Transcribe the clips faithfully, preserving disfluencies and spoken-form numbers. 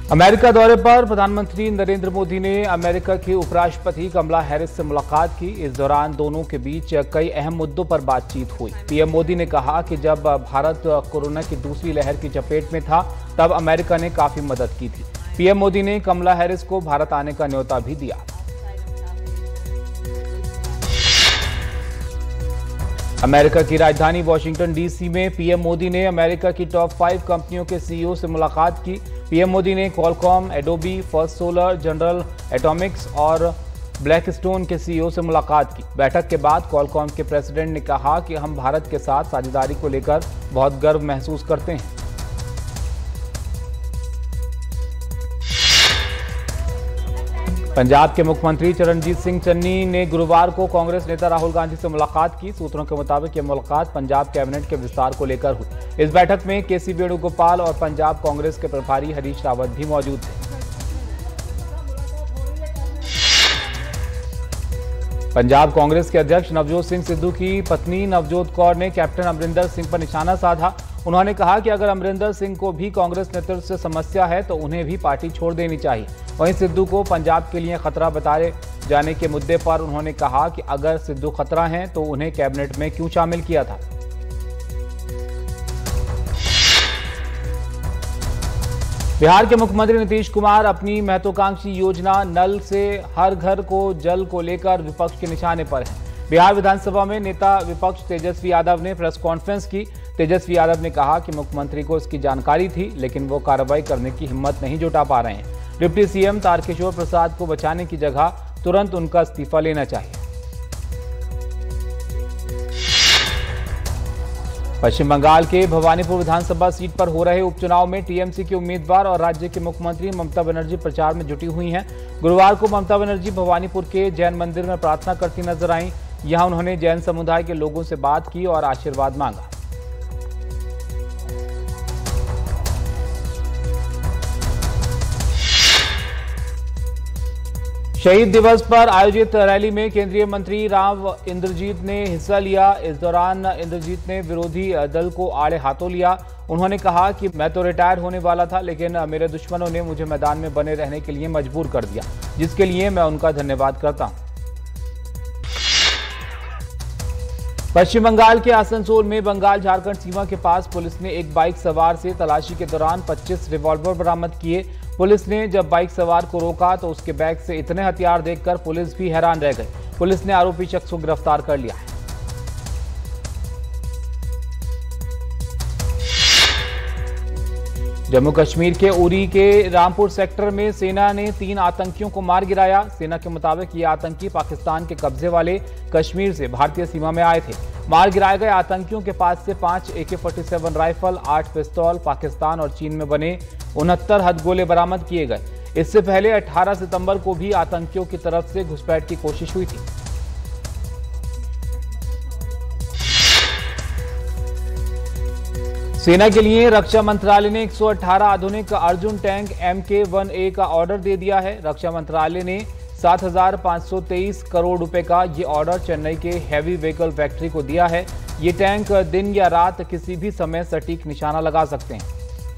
America दौरे पर प्रधानमंत्री नरेंद्र मोदी ने अमेरिका की उपराष्ट्रपति कमला हैरिस से मुलाकात की। इस दौरान दोनों के बीच कई अहम मुद्दों पर बातचीत हुई। पीएम मोदी ने कहा कि जब भारत कोरोना की दूसरी लहर की चपेट में था तब अमेरिका ने काफी मदद की थी। पीएम मोदी ने कमला हैरिस को भारत आने का न्योता भी दिया। अमेरिका की राजधानी वॉशिंगटन डीसी में पीएम मोदी ने अमेरिका की टॉप फाइव कंपनियों के सीईओ से मुलाकात की। पीएम मोदी ने Qualcomm, Adobe, First Solar, General Atomics और ब्लैकस्टोन के सीईओ से मुलाकात की। बैठक के बाद क्वालकॉम के प्रेसिडेंट ने कहा कि हम भारत के साथ साझेदारी को लेकर बहुत गर्व महसूस करते हैं। पंजाब के मुख्यमंत्री चरणजीत सिंह चन्नी ने गुरुवार को कांग्रेस नेता राहुल गांधी से मुलाकात की। सूत्रों के मुताबिक यह मुलाकात पंजाब कैबिनेट के विस्तार को लेकर हुई। इस बैठक में के सी वेणुगोपाल और पंजाब कांग्रेस के प्रभारी हरीश रावत भी मौजूद थे। पंजाब कांग्रेस के अध्यक्ष नवजोत सिंह सिद्धू की पत्नी नवजोत कौर ने कैप्टन अमरिंदर सिंह पर निशाना साधा। उन्होंने कहा कि अगर अमरिंदर सिंह को भी कांग्रेस नेतृत्व से समस्या है तो उन्हें भी पार्टी छोड़ देनी चाहिए। वहीं सिद्धू को पंजाब के लिए खतरा बताए जाने के मुद्दे पर उन्होंने कहा कि अगर सिद्धू खतरा हैं तो उन्हें कैबिनेट में क्यों शामिल किया था। बिहार के मुख्यमंत्री नीतीश कुमार अपनी महत्वाकांक्षी योजना नल से हर घर को जल को लेकर विपक्ष के निशाने पर हैं। बिहार विधानसभा में नेता विपक्ष तेजस्वी यादव ने प्रेस कॉन्फ्रेंस की। तेजस्वी यादव ने कहा कि मुख्यमंत्री को इसकी जानकारी थी लेकिन वो कार्रवाई करने की हिम्मत नहीं जुटा पा रहे हैं। डिप्टी सीएम तारकिशोर प्रसाद को बचाने की जगह तुरंत उनका इस्तीफा लेना चाहिए। पश्चिम बंगाल के भवानीपुर विधानसभा सीट पर हो रहे उपचुनाव में टीएमसी के उम्मीदवार और राज्य की मुख्यमंत्री ममता बनर्जी प्रचार में जुटी हुई हैं। गुरुवार को ममता बनर्जी भवानीपुर के जैन मंदिर में प्रार्थना करती नजर आईं। यहां उन्होंने जैन समुदाय के लोगों से बात की और आशीर्वाद मांगा। शहीद दिवस पर आयोजित रैली में केंद्रीय मंत्री राव इंद्रजीत ने हिस्सा लिया। इस दौरान इंद्रजीत ने विरोधी दल को आड़े हाथों लिया। उन्होंने कहा कि मैं तो रिटायर होने वाला था लेकिन मेरे दुश्मनों ने मुझे मैदान में बने रहने के लिए मजबूर कर दिया, जिसके लिए मैं उनका धन्यवाद करता हूं। पश्चिम बंगाल के आसनसोल में बंगाल झारखंड सीमा के पास पुलिस ने एक बाइक सवार से तलाशी के दौरान पच्चीस रिवॉल्वर बरामद किए। पुलिस ने जब बाइक सवार को रोका तो उसके बैग से इतने हथियार देखकर पुलिस भी हैरान रह गई। पुलिस ने आरोपी शख्स को गिरफ्तार कर लिया है। जम्मू कश्मीर के उरी के रामपुर सेक्टर में सेना ने तीन आतंकियों को मार गिराया। सेना के मुताबिक ये आतंकी पाकिस्तान के कब्जे वाले कश्मीर से भारतीय सीमा में आए थे। मार गिराए गए आतंकियों के पास से पांच ए के फोर्टी सेवन राइफल, आठ पिस्तौल, पाकिस्तान और चीन में बने उनहत्तर हथगोले बरामद किए गए। इससे पहले अठारह सितंबर को भी आतंकियों की तरफ से घुसपैठ की कोशिश हुई थी। सेना के लिए रक्षा मंत्रालय ने एक सौ अठारह आधुनिक Arjun tank M K one A का ऑर्डर दे दिया है। रक्षा मंत्रालय ने सात हजार पांच सौ तेईस करोड़ रुपए का ये ऑर्डर चेन्नई के हैवी व्हीकल फैक्ट्री को दिया है। ये टैंक दिन या रात किसी भी समय सटीक निशाना लगा सकते हैं।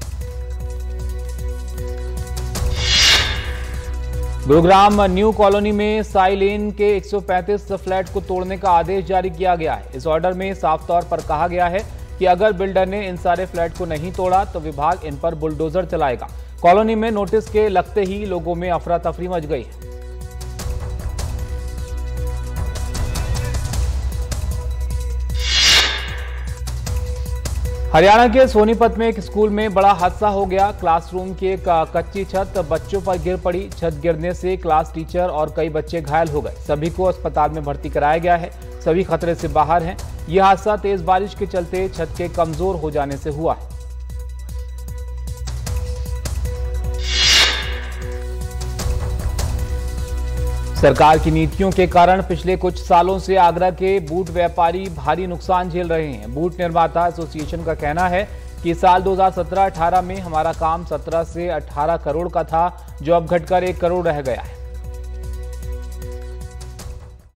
गुरुग्राम न्यू कॉलोनी में साई लेन के एक सौ पैंतीस फ्लैट को तोड़ने का आदेश जारी किया गया है। इस ऑर्डर में साफ तौर पर कहा गया है कि अगर बिल्डर ने इन सारे फ्लैट को नहीं तोड़ा तो विभाग इन पर बुलडोजर चलाएगा। कॉलोनी में नोटिस के लगते ही लोगों में अफरा तफरी मच गई है। हरियाणा के सोनीपत में एक स्कूल में बड़ा हादसा हो गया। क्लासरूम की एक कच्ची छत बच्चों पर गिर पड़ी। छत गिरने से क्लास टीचर और कई बच्चे घायल हो गए। सभी को अस्पताल में भर्ती कराया गया है। सभी खतरे से बाहर हैं। यह हादसा तेज बारिश के चलते छत के कमजोर हो जाने से हुआ है। सरकार की नीतियों के कारण पिछले कुछ सालों से आगरा के बूट व्यापारी भारी नुकसान झेल रहे हैं। बूट निर्माता एसोसिएशन का कहना है कि साल दो हज़ार सत्रह अठारह में हमारा काम सत्रह से अठारह करोड़ का था, जो अब घटकर एक करोड़ रह गया है।